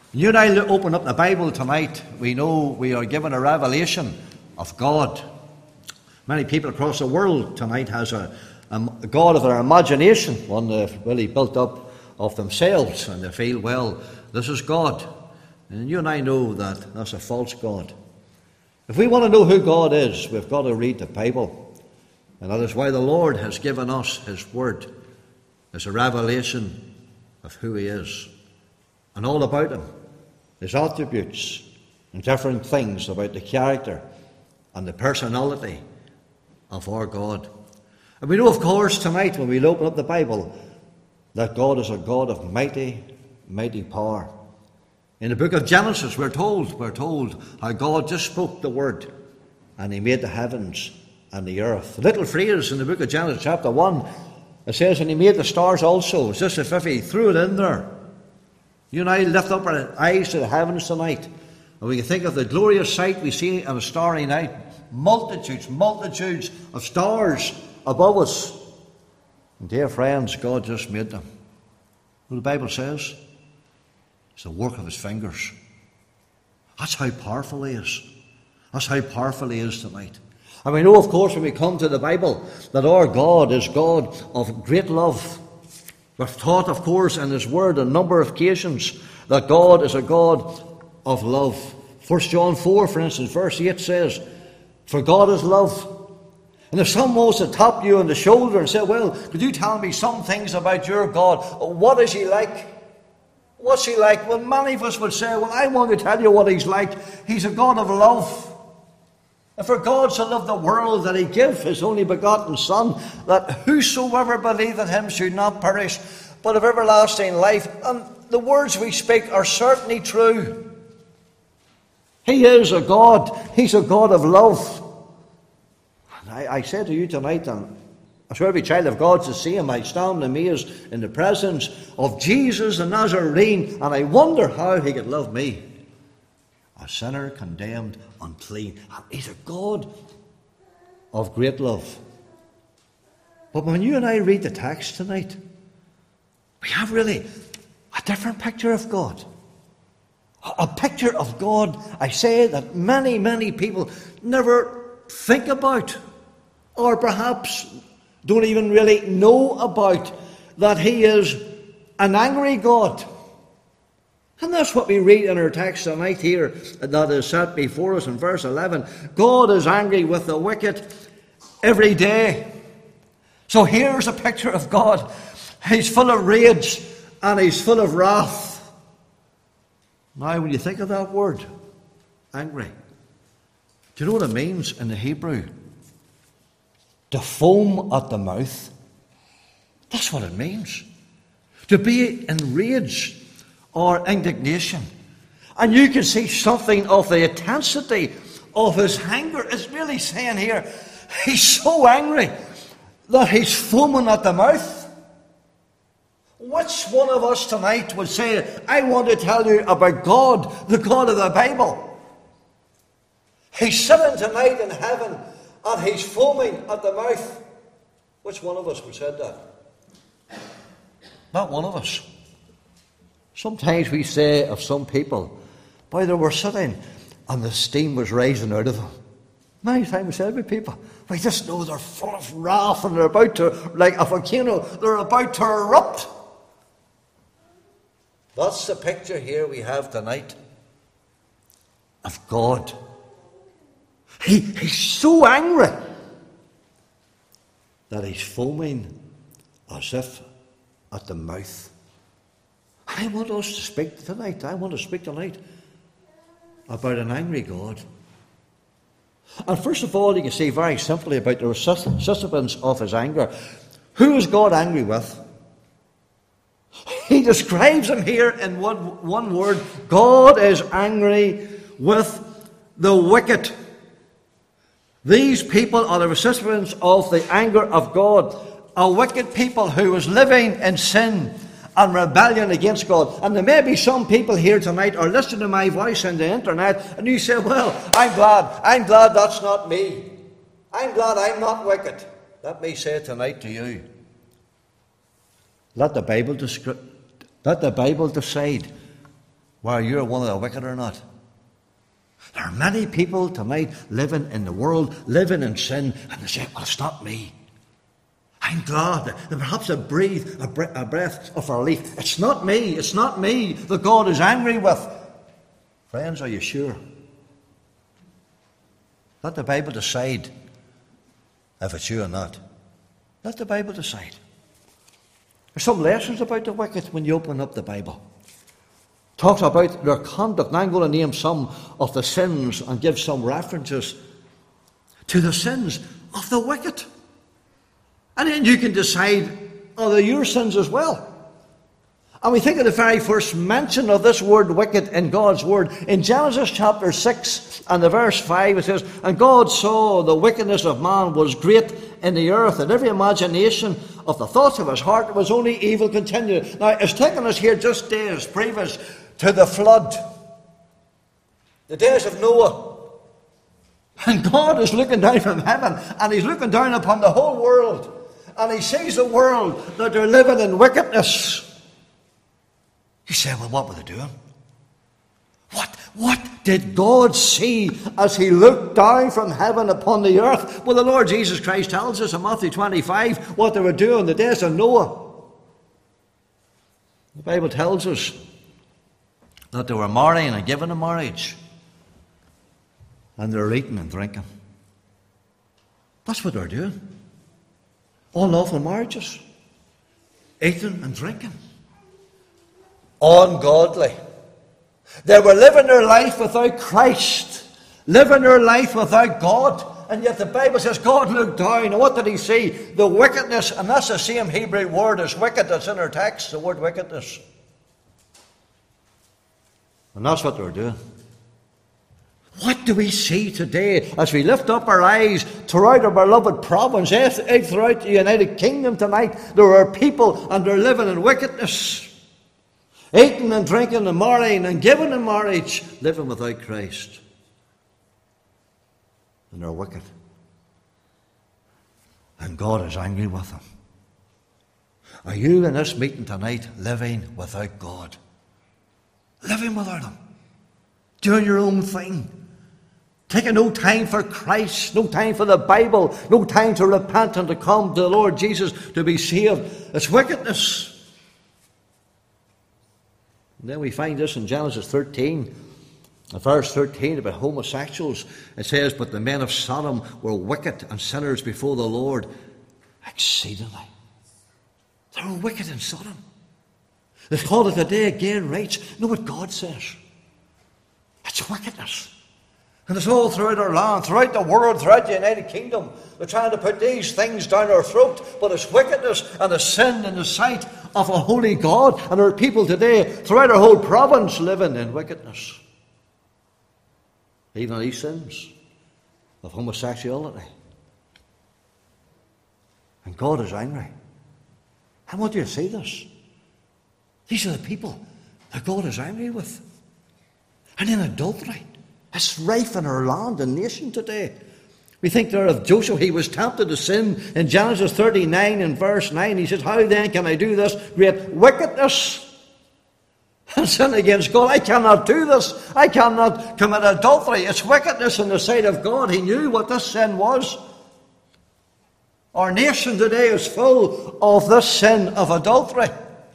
You and I open up the Bible tonight. We know we are given a revelation of God. Many people across the world tonight has a God of their imagination, one they've really built up of themselves, and they feel, well, this is God. And you and I know that that's a false God. If we want to know who God is, we've got to read the Bible. And that is why the Lord has given us His Word as a revelation of who He is and all about Him, His attributes and different things about the character and the personality of our God. And we know, of course, tonight when we open up the Bible that God is a God of mighty, mighty power. In the book of Genesis, we're told how God just spoke the word and He made the heavens and the earth. The little phrase in the book of Genesis, chapter 1, it says, and He made the stars also. It's just as if He threw it in there. You and I lift up our eyes to the heavens tonight, and we can think of the glorious sight we see on a starry night. Multitudes of stars above us. And dear friends, God just made them. What the Bible says, it's the work of His fingers. That's how powerful He is. That's how powerful He is tonight. And we know, of course, when we come to the Bible, that our God is God of great love. We've taught, of course, in His Word a number of occasions that God is a God of love. 1 John 4, for instance, verse 8 says, for God is love. And if someone was to tap you on the shoulder and say, well, could you tell me some things about your God? What is He like? What's He like? Well, many of us would say, well, I want to tell you what He's like. He's a God of love. And for God so loved the world that He gave His only begotten Son, that whosoever believeth in Him should not perish, but have everlasting life. And the words we speak are certainly true. He is a God. He's a God of love. And I say to you tonight, and I'm sure every child of God's the same, I stand amazed in the presence of Jesus the Nazarene, and I wonder how He could love me, a sinner condemned unclean. He's a God of great love. But when you and I read the text tonight, we have really a different picture of God. A picture of God, I say, that many people never think about, or perhaps don't even really know about, that He is an angry God. And that's what we read in our text tonight here, that is set before us in verse 11. God is angry with the wicked every day. So here's a picture of God. He's full of rage and He's full of wrath. Now, when you think of that word, angry, do you know what it means in the Hebrew? To foam at the mouth. That's what it means. To be enraged or indignation. And you can see something of the intensity of His anger. It's really saying here, He's so angry that He's foaming at the mouth. Which one of us tonight would say, I want to tell you about God, the God of the Bible? He's sitting tonight in heaven and He's foaming at the mouth. Which one of us would say that? Not one of us. Sometimes we say of some people, boy, they were sitting and the steam was rising out of them. Many times we say to people, we just know they're full of wrath and they're about to, like a volcano, they're about to erupt. That's the picture here we have tonight of God. He's so angry that He's foaming as if at the mouth. I want us to speak tonight. I want to speak tonight about an angry God. And first of all, you can see very simply about the recipients of His anger. Who is God angry with? He describes Him here in one word. God is angry with the wicked. These people are the recipients of the anger of God. A wicked people who is living in sin and rebellion against God. And there may be some people here tonight or listening to my voice on the internet, and you say, well, I'm glad that's not me. I'm glad I'm not wicked. Let me say tonight to you, let the Bible decide whether you're one of the wicked or not. There are many people tonight living in the world, living in sin, and they say, well, it's not me. I'm glad that perhaps I breathe a breath of relief. It's not me that God is angry with. Friends, are you sure? Let the Bible decide if it's you or not. Let the Bible decide. There's some lessons about the wicked when you open up the Bible. It talks about their conduct. Now I'm going to name some of the sins and give some references to the sins of the wicked. And then you can decide, are they your sins as well? And we think of the very first mention of this word wicked in God's word. In Genesis chapter 6 and the verse 5 it says, and God saw the wickedness of man was great in the earth, and every imagination of the thoughts of his heart was only evil continually. Now it's taken us here just days previous to the flood. The days of Noah. And God is looking down from heaven, and he's looking down upon the whole world. And he sees the world that they're living in wickedness. You say, well, what were they doing? What did God see as he looked down from heaven upon the earth? Well, the Lord Jesus Christ tells us in Matthew 25 what they were doing in the days of Noah. The Bible tells us that they were marrying and giving in marriage. And they're eating and drinking. That's what they're doing. Unlawful marriages. Eating and drinking. Ungodly. They were living their life without Christ, living their life without God, and yet the Bible says God looked down, and what did he see? The wickedness, and that's the same Hebrew word as wicked that's in our text, the word wickedness. And that's what they were doing. What do we see today as we lift up our eyes throughout our beloved province, throughout the United Kingdom tonight? There are people and they're living in wickedness. Eating and drinking and marrying and giving in marriage, living without Christ. And they're wicked. And God is angry with them. Are you in this meeting tonight living without God? Living without Him. Doing your own thing. Taking no time for Christ, no time for the Bible, no time to repent and to come to the Lord Jesus to be saved. It's wickedness. And then we find this in Genesis 13, verse 13, about homosexuals. It says, but the men of Sodom were wicked and sinners before the Lord exceedingly. They were wicked in Sodom. They call it today again rights. Know what God says? It's wickedness. And it's all throughout our land, throughout the world, throughout the United Kingdom. They're trying to put these things down our throat, but it's wickedness and a sin in the sight of a holy God. And there are people today, throughout our whole province, living in wickedness. Even these sins of homosexuality. And God is angry. I want you to see this. These are the people that God is angry with. And in adultery. It's rife in our land and nation today. We think there of Joseph. He was tempted to sin in Genesis 39 and verse 9. He says, how then can I do this great wickedness and sin against God? I cannot do this. I cannot commit adultery. It's wickedness in the sight of God. He knew what this sin was. Our nation today is full of this sin of adultery.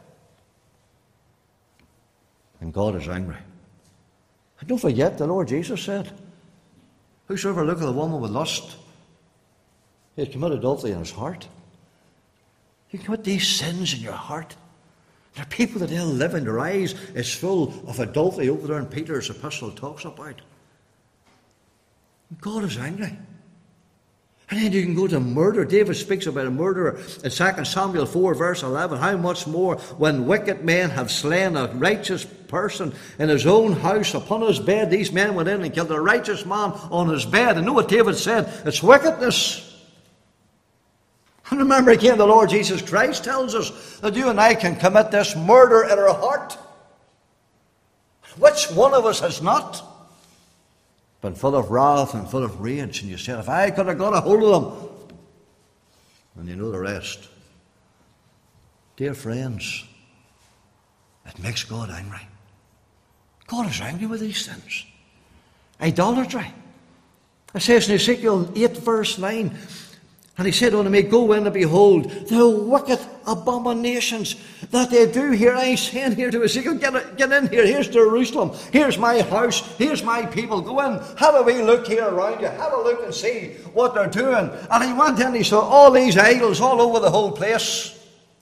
And God is angry. And don't forget, the Lord Jesus said, whosoever looketh at a woman with lust, he has committed adultery in his heart. You commit these sins in your heart. There are people that they'll live in their eyes is full of adultery over there in Peter's epistle talks about. And God is angry. And then you can go to murder. David speaks about a murderer in 2 Samuel 4 verse 11. How much more when wicked men have slain a righteous person in his own house upon his bed. These men went in and killed a righteous man on his bed. And know what David said? It's wickedness. And remember again, the Lord Jesus Christ tells us that you and I can commit this murder in our heart. Which one of us has not been full of wrath and full of rage? And you said, if I could have got a hold of them. And you know the rest. Dear friends, it makes God angry. God is angry with these sins. Idolatry. It says in Ezekiel 8 verse 9, and he said unto me, go in and behold the wicked abominations that they do here. I saying here to Ezekiel, get in here. Here's Jerusalem. Here's my house. Here's my people. Go in. Have a wee look here around you. Have a look and see what they're doing. And he went in, he saw all these idols all over the whole place.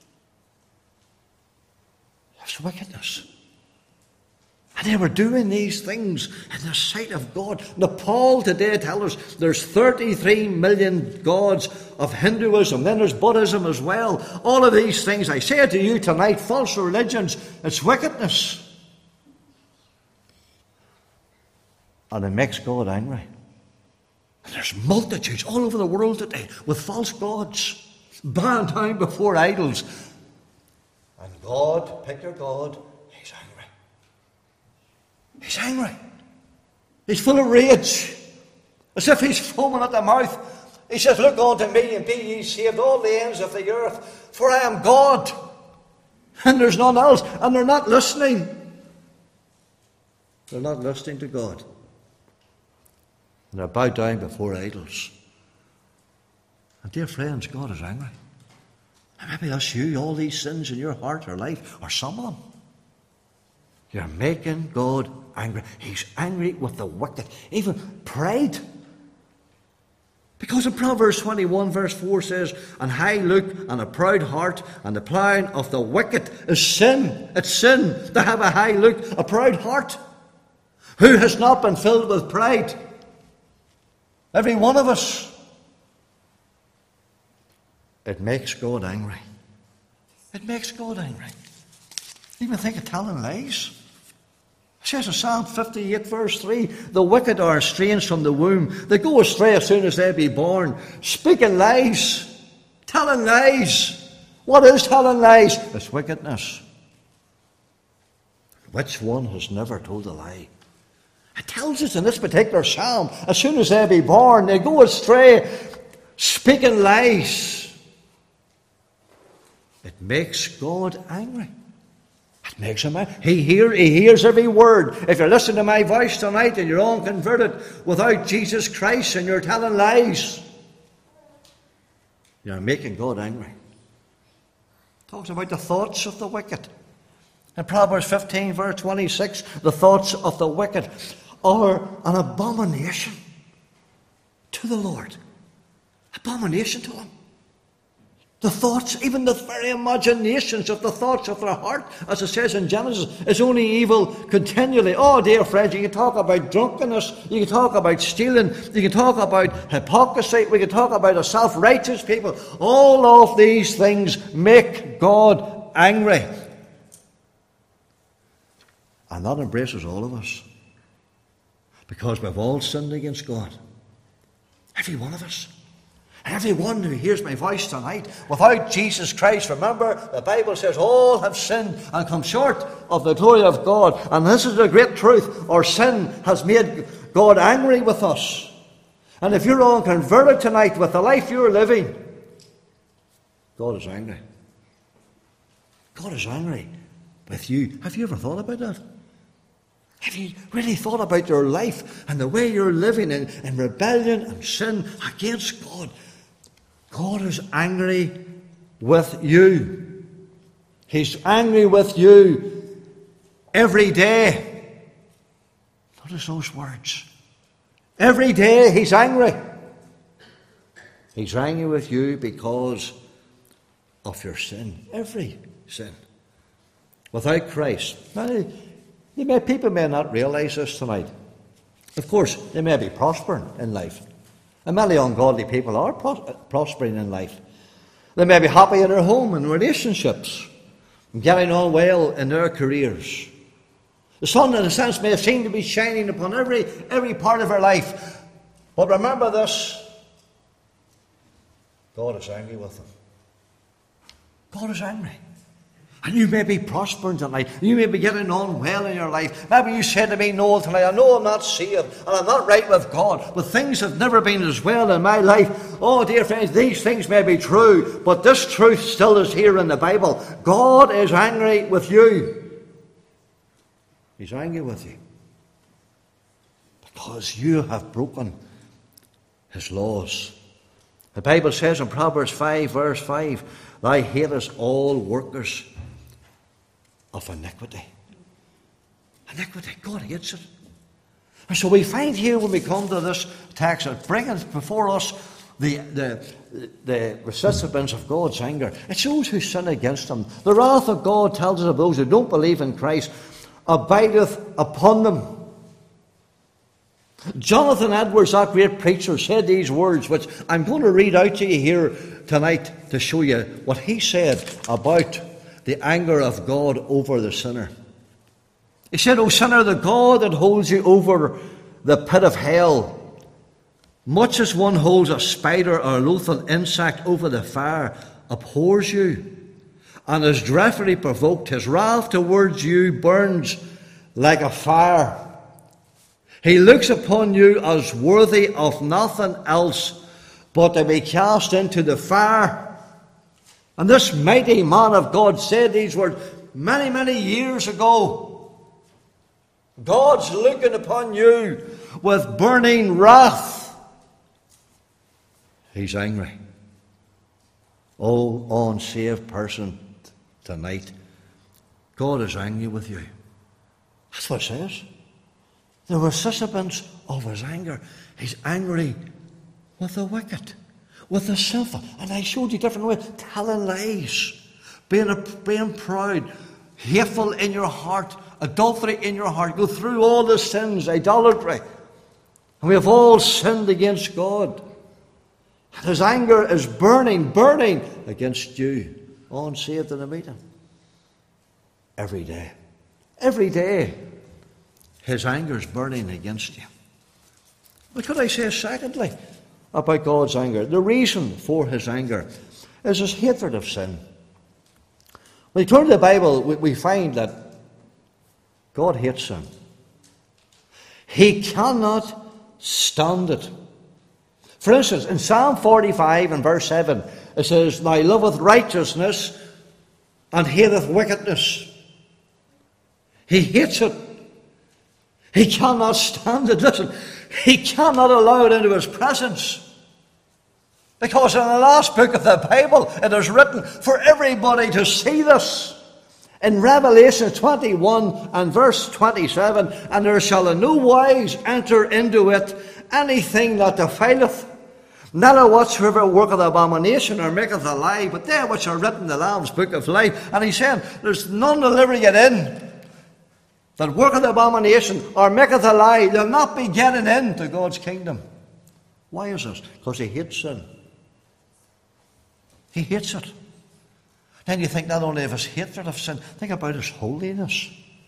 That's wickedness. And they were doing these things in the sight of God. Now, Paul today tells us there's 33 million gods of Hinduism. Then there's Buddhism as well. All of these things, I say to you tonight, false religions, it's wickedness. And it makes God angry. And there's multitudes all over the world today with false gods, bowing down before idols. And God, pick your God, He's angry. He's angry. He's full of rage. As if he's foaming at the mouth. He says, look unto me and be ye saved, all the ends of the earth. For I am God. And there's none else. And they're not listening. They're not listening to God. And they're bowed down before idols. And dear friends, God is angry. And maybe that's you, all these sins in your heart or life, or some of them. You're making God angry. He's angry with the wicked. Even pride. Because in Proverbs 21 verse 4 says, an high look and a proud heart and the plowing of the wicked is sin. It's sin to have a high look, a proud heart. Who has not been filled with pride? Every one of us. It makes God angry. It makes God angry. Even think of telling lies. It says in Psalm 58 verse 3, the wicked are estranged from the womb. They go astray as soon as they be born. Speaking lies. Telling lies. What is telling lies? It's wickedness. Which one has never told a lie? It tells us in this particular psalm, as soon as they be born, they go astray, speaking lies. It makes God angry. It makes him angry. He hears every word. If you're listening to my voice tonight and you're unconverted without Jesus Christ and you're telling lies, you're making God angry. It talks about the thoughts of the wicked. In Proverbs 15 verse 26, the thoughts of the wicked are an abomination to the Lord. Abomination to him. The thoughts, even the very imaginations of the thoughts of their heart, as it says in Genesis, is only evil continually. Oh, dear friends, you can talk about drunkenness, you can talk about stealing, you can talk about hypocrisy, we can talk about a self-righteous people. All of these things make God angry. And that embraces all of us. Because we've all sinned against God. Every one of us. And everyone who hears my voice tonight, without Jesus Christ, remember, the Bible says all have sinned and come short of the glory of God. And this is the great truth. Our sin has made God angry with us. And if you're unconverted tonight with the life you're living, God is angry. God is angry with you. Have you ever thought about that? Have you really thought about your life and the way you're living in rebellion and sin against God? God is angry with you. He's angry with you every day. Notice those words. Every day He's angry. He's angry with you because of your sin. Every sin. Without Christ. Now, people may not realise this tonight. Of course, they may be prospering in life. And many ungodly people are prospering in life. They may be happy in their home and relationships, and getting on well in their careers. The sun, in a sense, may seem to be shining upon every part of their life. But remember this, God is angry with them. God is angry. And you may be prospering tonight. You may be getting on well in your life. Maybe you said to me, Noel, tonight, I know I'm not saved and I'm not right with God, but things have never been as well in my life. Oh, dear friends, these things may be true, but this truth still is here in the Bible. God is angry with you. He's angry with you. Because you have broken his laws. The Bible says in Proverbs 5, verse 5, thou hatest all workers of iniquity. Iniquity, God hates it. And so we find here when we come to this text, it brings before us the recipients of God's anger. It's those who sin against him. The wrath of God, tells us, of those who don't believe in Christ, abideth upon them. Jonathan Edwards, that great preacher, said these words, which I'm going to read out to you here tonight to show you what he said about the anger of God over the sinner. He said, O sinner, the God that holds you over the pit of hell, much as one holds a spider or a loathsome insect over the fire, abhors you, and is dreadfully provoked. His wrath towards you burns like a fire. He looks upon you as worthy of nothing else but to be cast into the fire. And this mighty man of God said these words many, many years ago. God's looking upon you with burning wrath. He's angry. Oh, unsaved person tonight, God is angry with you. That's what it says. The recipients of his anger. He's angry with the wicked, with the sinful. And I showed you different ways. Telling lies, being proud, hateful in your heart, adultery in your heart. Go through all the sins, idolatry. And we have all sinned against God. And his anger is burning against you. Unsaved in the meeting. Every day. Every day. His anger is burning against you. What could I say secondly about God's anger? The reason for his anger is his hatred of sin. When we turn to the Bible, we find that God hates sin. He cannot stand it. For instance, in Psalm 45 and verse 7, it says, Thou loveth righteousness and hateth wickedness. He hates it. He cannot stand it. Listen, he cannot allow it into his presence. Because in the last book of the Bible, it is written for everybody to see this. In Revelation 21 and verse 27, And there shall in no wise enter into it anything that defileth, neither whatsoever worketh abomination or maketh a lie, but they which are written in the Lamb's book of life. And he's saying, there's none delivering it in that worketh abomination or maketh a lie. They'll not be getting into God's kingdom. Why is this? Because he hates sin. He hates it. Then you think not only of his hatred of sin, think about his holiness.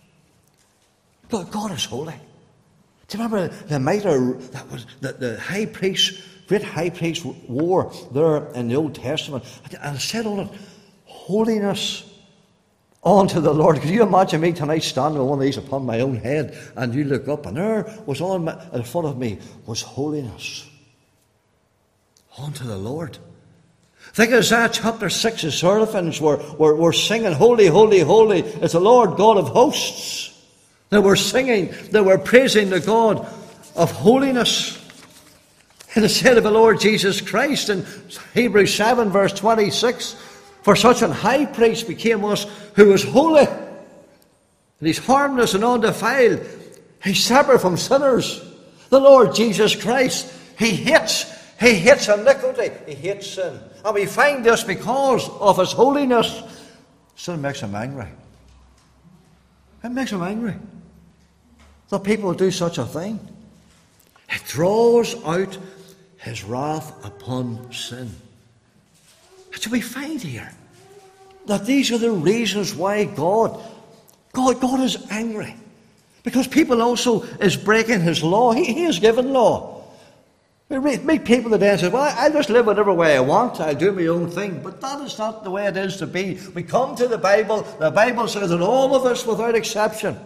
God is holy. Do you remember the mitre that was the high priest, great high priest wore there in the Old Testament? And it said on it, holiness unto the Lord. Could you imagine me tonight standing with one of these upon my own head, and you look up and there was in front of me was holiness unto the Lord. Think of Isaiah chapter 6, the seraphims were singing, Holy, holy, holy is the Lord God of hosts. They were singing, they were praising the God of holiness. And it said of the Lord Jesus Christ in Hebrews 7 verse 26, For such an high priest became us who was holy. And he's harmless and undefiled. He's separate from sinners. The Lord Jesus Christ, He hates iniquity. He hates sin. And we find this because of his holiness. Sin makes him angry. It makes him angry that people do such a thing. It draws out his wrath upon sin. And so we find here that these are the reasons why God is angry. Because people also is breaking his law. He has given law. We meet people today and say, well, I'll just live whatever way I want. I'll do my own thing. But that is not the way it is to be. We come to the Bible. The Bible says that all of us, without exception,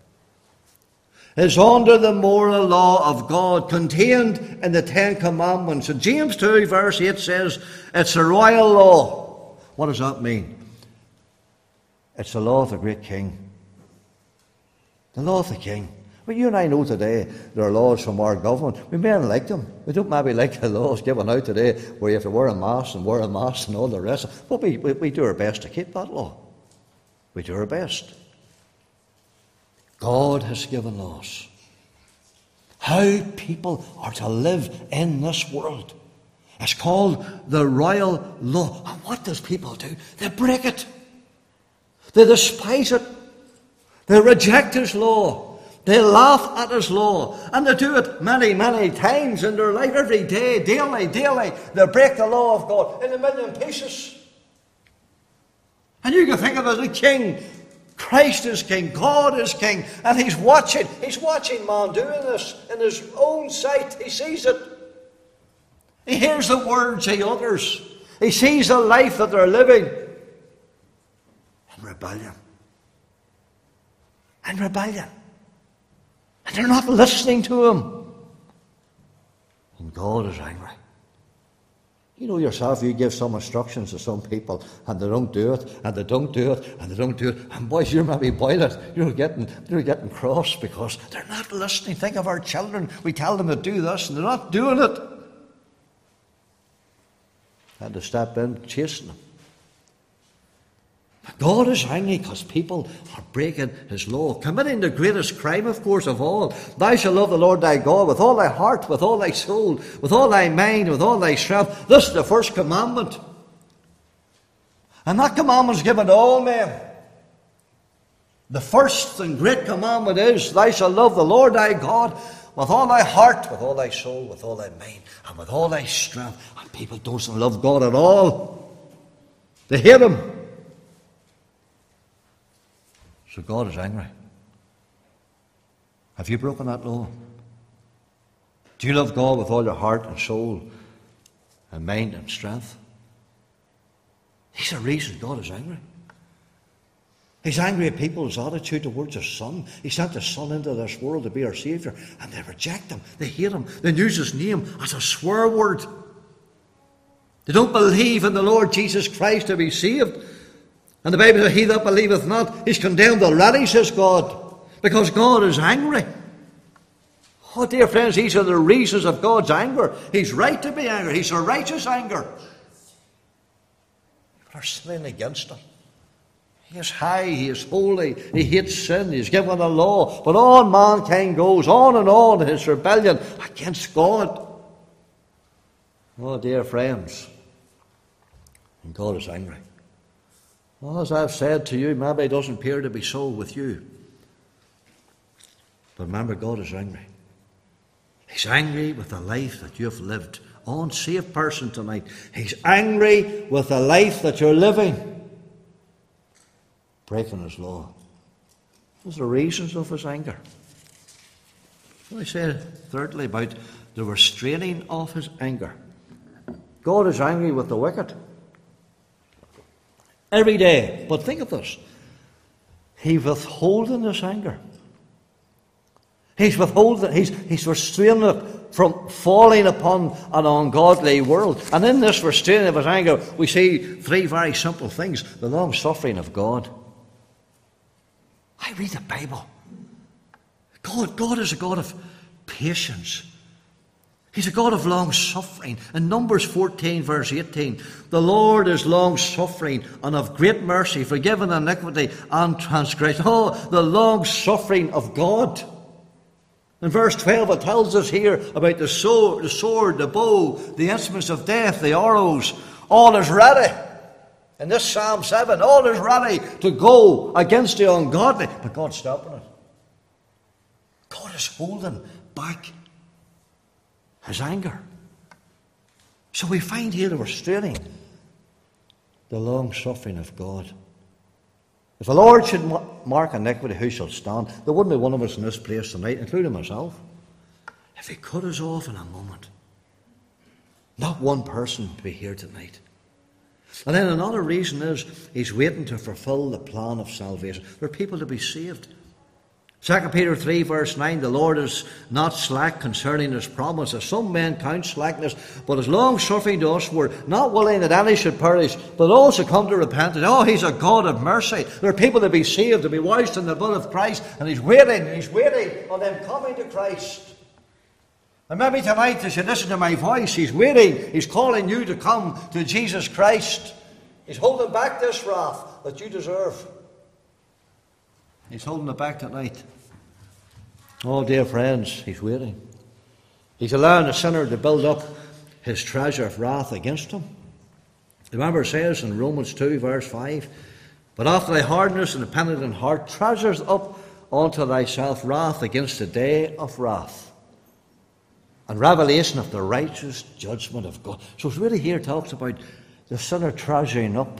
is under the moral law of God contained in the Ten Commandments. And James 2 verse 8 says, it's a royal law. What does that mean? It's the law of the great king. The law of the king. But you and I know today there are laws from our government. We may not like them. We don't maybe like the laws given out today where you have to wear a mask and all the rest. But we do our best to keep that law. We do our best. God has given laws. How people are to live in this world. It's called the royal law. And what does people do? They break it. They despise it. They reject his law. They laugh at his law. And they do it many, many times in their life, every day, daily. They break the law of God in a million pieces. And you can think of it as a king. Christ is king. God is king. And he's watching. He's watching man doing this in his own sight. He sees it. He hears the words he utters. He sees the life that they're living in rebellion. In rebellion. And they're not listening to him. And God is angry. You know yourself, you give some instructions to some people and they don't do it, and they don't do it, and they don't do it. And boys, you're maybe boiling. You're getting cross because they're not listening. Think of our children. We tell them to do this and they're not doing it. Had to step in, chasing them. God is angry because people are breaking his law, committing the greatest crime, of course, of all. Thou shalt love the Lord thy God with all thy heart, with all thy soul, with all thy mind, with all thy strength. This is the first commandment. And that commandment is given to all men. The first and great commandment is, thou shalt love the Lord thy God with all thy heart, with all thy soul, with all thy mind, and with all thy strength. And people don't love God at all. They hate him. So God is angry. Have you broken that law? Do you love God with all your heart and soul and mind and strength? These are reasons God is angry. He's angry at people's attitude towards his Son. He sent his Son into this world to be our Saviour, and they reject him. They hate him. They use his name as a swear word. They don't believe in the Lord Jesus Christ to be saved. And the Bible says, he that believeth not is condemned already, says God, because God is angry. Oh, dear friends, these are the reasons of God's anger. He's right to be angry. He's a righteous anger. People are sinning against him. He is high, he is holy, he hates sin, he's given a law. But all mankind goes on and on in his rebellion against God. Oh, dear friends, and God is angry. Well, as I've said to you, maybe it doesn't appear to be so with you. But remember, God is angry. He's angry with the life that you've lived. Unsaved person tonight. He's angry with the life that you're living. Breaking his law. Those are the reasons of his anger. What I said thirdly about the restraining of his anger. God is angry with the wicked. Every day. But think of this. He's withholding his anger. He's restraining it from falling upon an ungodly world. And in this restraining of his anger, we see three very simple things. The long suffering of God. I read the Bible. God is a God of patience. He's a God of long suffering. In Numbers 14, verse 18, the Lord is long suffering and of great mercy, forgiving iniquity and transgression. Oh, the long suffering of God. In verse 12, it tells us here about the sword, the bow, the instruments of death, the arrows. All is ready. In this Psalm 7, all is ready to go against the ungodly. But God's stopping it. God is holding back his anger. So we find here the restraining, the long suffering of God. If the Lord should mark iniquity, who shall stand? There wouldn't be one of us in this place tonight, including myself. If he cut us off in a moment, not one person to be here tonight. And then another reason is he's waiting to fulfill the plan of salvation. There are people to be saved. 2 Peter 3 verse 9, the Lord is not slack concerning his promise, as some men count slackness, but is long-suffering to us, we're not willing that any should perish, but all should come to repentance. Oh, he's a God of mercy. There are people to be saved, to be washed in the blood of Christ, and he's waiting on them coming to Christ. And maybe tonight, as you listen to my voice, he's waiting, he's calling you to come to Jesus Christ. He's holding back this wrath that you deserve. He's holding it back tonight. Oh, dear friends, he's waiting. He's allowing the sinner to build up his treasure of wrath against him. Remember, it says in Romans 2, verse 5, but after thy hardness and the penitent heart, treasures up unto thyself wrath against the day of wrath, and revelation of the righteous judgment of God. So it's really here talks about the sinner treasuring up,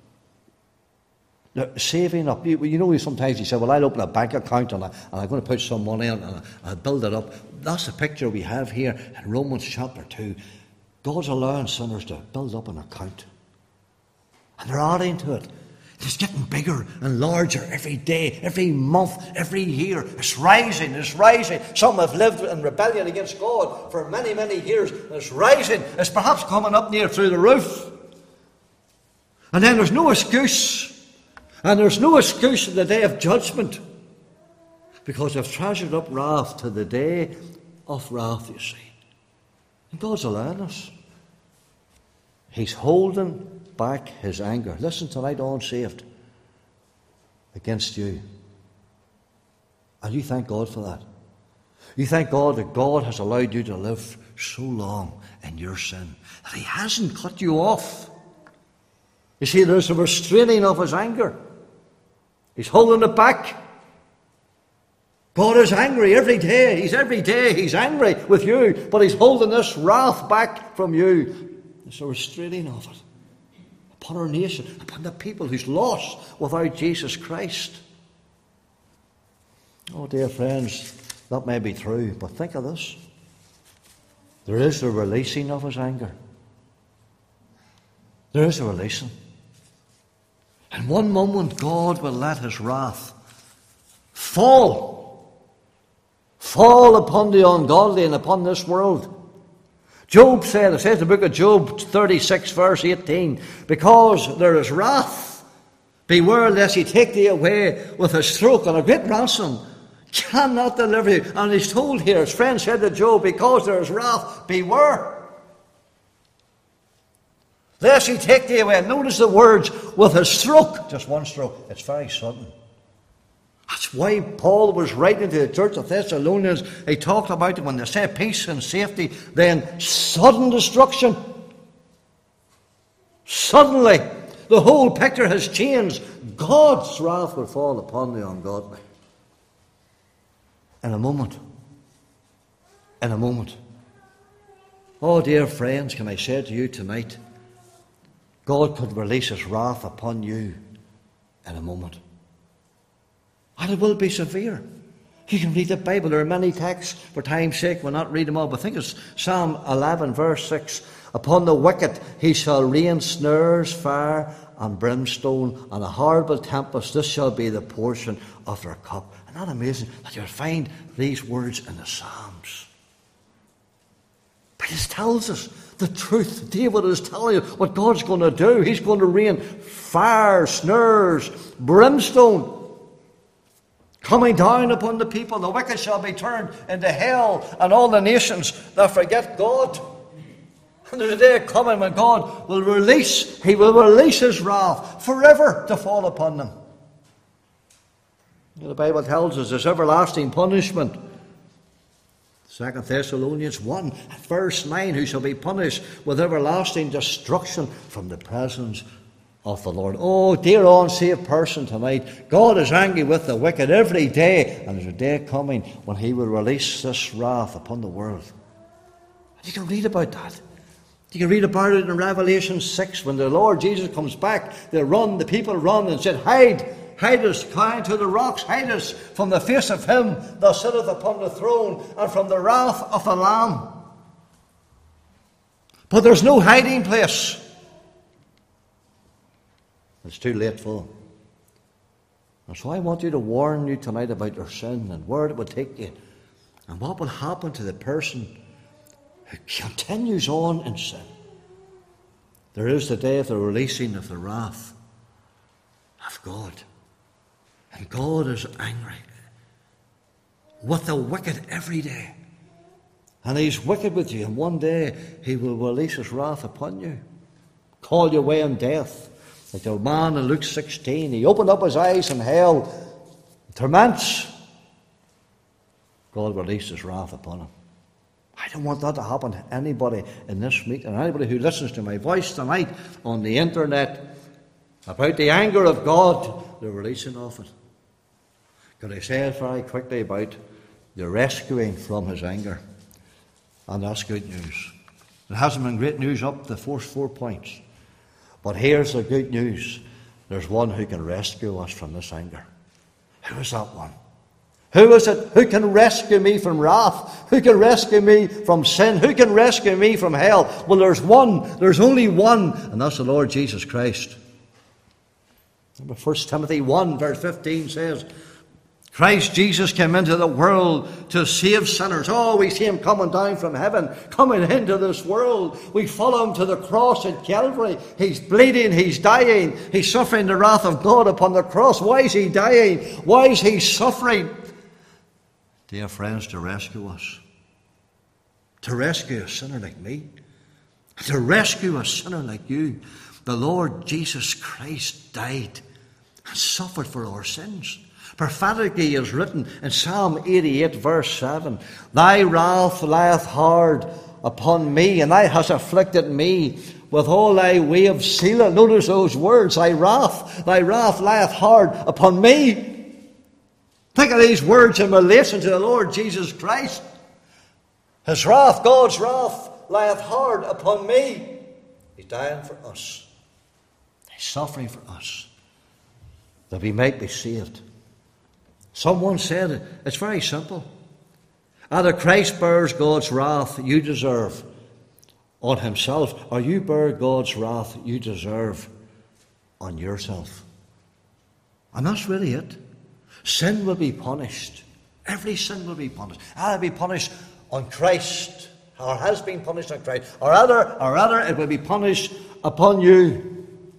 saving up. You know, sometimes you say, well, I'll open a bank account and I'm going to put some money in and I'll build it up. That's the picture we have here in Romans chapter 2. God's allowing sinners to build up an account. And they're adding to it. It's getting bigger and larger every day, every month, every year. It's rising, it's rising. Some have lived in rebellion against God for many, many years. It's rising. It's perhaps coming up near through the roof. And then there's no excuse. And there's no excuse in the day of judgment, because they've treasured up wrath to the day of wrath, you see. And God's allowing us. He's holding back his anger. Listen tonight, unsaved, against you. And you thank God for that. You thank God that God has allowed you to live so long in your sin, that he hasn't cut you off. You see, there's a restraining of his anger. He's holding it back. God is angry every day. He's angry with you, but he's holding this wrath back from you. There's a restraining of it upon our nation, upon the people who's lost without Jesus Christ. Oh, dear friends, that may be true, but think of this. There is a releasing of his anger. There is a releasing. In one moment, God will let his wrath fall upon the ungodly and upon this world. Job said, it says in the book of Job 36, verse 18, because there is wrath, beware lest he take thee away with a stroke, and a great ransom cannot deliver you. And he's told here, his friend said to Job, because there is wrath, beware lest he take thee away. Notice the words, with a stroke. Just one stroke. It's very sudden. That's why Paul was writing to the church of Thessalonians. He talked about it when they say peace and safety, then sudden destruction. Suddenly, the whole picture has changed. God's wrath will fall upon the ungodly. In a moment. In a moment. Oh, dear friends, can I say to you tonight, God could release his wrath upon you in a moment. And it will be severe. You can read the Bible. There are many texts. For time's sake, we'll not read them all. But I think it's Psalm 11, verse 6. Upon the wicked he shall rain snares, fire, and brimstone, and a horrible tempest. This shall be the portion of their cup. Isn't that amazing that you'll find these words in the Psalms? But it tells us the truth. David is telling you what God's going to do. He's going to rain fire, snares, brimstone coming down upon the people. The wicked shall be turned into hell, and all the nations that forget God. And there's a day coming when God will release his wrath forever to fall upon them. The Bible tells us there's everlasting punishment. 2 Thessalonians 1, verse 9, who shall be punished with everlasting destruction from the presence of the Lord. Oh, dear unsaved person tonight, God is angry with the wicked every day, and there's a day coming when he will release this wrath upon the world. And you can read about that. You can read about it in Revelation 6, when the Lord Jesus comes back. The people run and said, hide us, climb to the rocks, hide us from the face of him that sitteth upon the throne, and from the wrath of the Lamb. But there's no hiding place. It's too late for them. And so I want you to warn you tonight about your sin and where it would take you and what will happen to the person who continues on in sin. There is the day of the releasing of the wrath of God. And God is angry with the wicked every day. And he's wicked with you, and one day he will release his wrath upon you, call you away in death. Like the man in Luke 16, he opened up his eyes in hell, torments. God released his wrath upon him. I don't want that to happen to anybody in this meeting, anybody who listens to my voice tonight on the internet about the anger of God, the releasing of it. Could I say it very quickly about the rescuing from his anger? And that's good news. It hasn't been great news up the first 4 points. But here's the good news. There's one who can rescue us from this anger. Who is that one? Who is it who can rescue me from wrath? Who can rescue me from sin? Who can rescue me from hell? Well, there's one. There's only one. And that's the Lord Jesus Christ. Remember 1 Timothy 1 verse 15 says, Christ Jesus came into the world to save sinners. Oh, we see him coming down from heaven, coming into this world. We follow him to the cross at Calvary. He's bleeding, he's dying, he's suffering the wrath of God upon the cross. Why is he dying? Why is he suffering? Dear friends, to rescue us. To rescue a sinner like me. To rescue a sinner like you. The Lord Jesus Christ died and suffered for our sins. Prophetically is written in Psalm 88 verse 7, Thy wrath lieth hard upon me, and thou hast afflicted me with all thy way of Selah. Notice those words, thy wrath lieth hard upon me. Think of these words in relation to the Lord Jesus Christ. His wrath, God's wrath, lieth hard upon me. He's dying for us. He's suffering for us, that we might be saved. Someone said it's very simple. Either Christ bears God's wrath you deserve on himself, or you bear God's wrath you deserve on yourself. And that's really it. Sin will be punished. Every sin will be punished. Either be punished on Christ, or has been punished on Christ, or rather it will be punished upon you.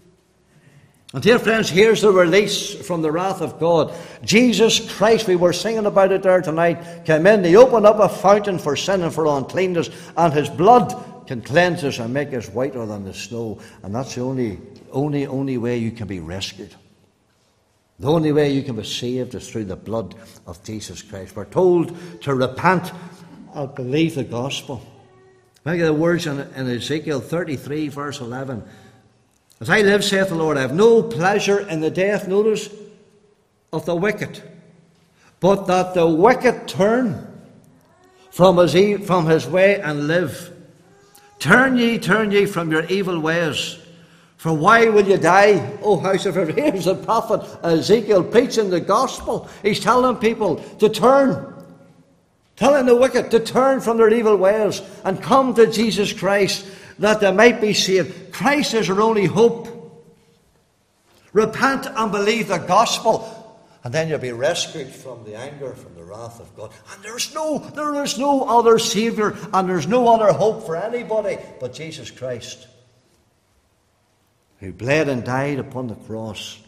And dear friends, here's the release from the wrath of God. Jesus Christ, we were singing about it there tonight, came in. He opened up a fountain for sin and for uncleanness, and his blood can cleanse us and make us whiter than the snow. And that's the only way you can be rescued. The only way you can be saved is through the blood of Jesus Christ. We're told to repent and believe the gospel. Look at the words in Ezekiel 33 verse 11. As I live, saith the Lord, I have no pleasure in the death, notice, of the wicked, but that the wicked turn from his way and live. Turn ye from your evil ways. For why will you die, O house of Israel? Here's the prophet Ezekiel preaching the gospel. He's telling people to turn. Telling the wicked to turn from their evil ways and come to Jesus Christ, that they might be saved. Christ is our only hope. Repent and believe the gospel, and then you'll be rescued from the anger, from the wrath of God. And there is no other Saviour, and there's no other hope for anybody but Jesus Christ, who bled and died upon the cross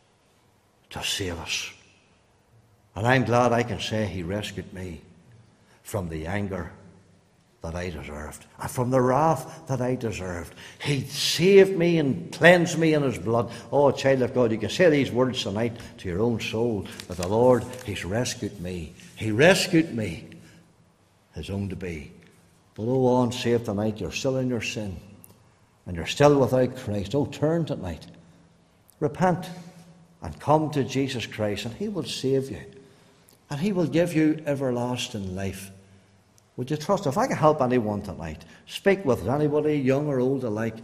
to save us. And I'm glad I can say he rescued me from the anger that I deserved, and from the wrath that I deserved. He saved me and cleansed me in his blood. Oh, child of God, you can say these words tonight to your own soul, that the Lord, he's rescued me. He rescued me, his own to be. But oh, unsaved tonight, you're still in your sin, and you're still without Christ. Oh, turn tonight. Repent and come to Jesus Christ, and he will save you, and he will give you everlasting life. Would you trust? If I can help anyone tonight, speak with anybody, young or old alike,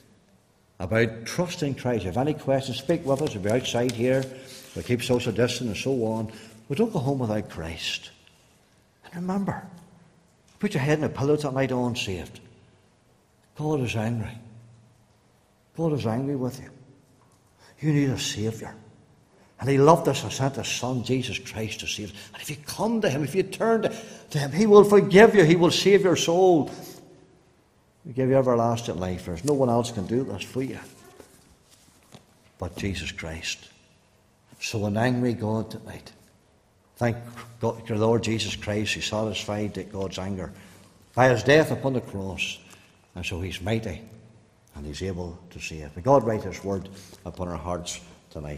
about trusting Christ. If you have any questions, speak with us. If you're outside here, we keep social distance and so on. We don't go home without Christ. And remember, put your head in a pillow tonight, unsaved. God is angry. God is angry with you. You need a Saviour. And he loved us and sent his Son, Jesus Christ, to save us. And if you come to him, if you turn to him, he will forgive you. He will save your soul. He'll give you everlasting life. There's no one else can do this for you but Jesus Christ. So an angry God tonight, thank God, your Lord Jesus Christ, he satisfied God's anger by his death upon the cross. And so he's mighty and he's able to save. May God write his word upon our hearts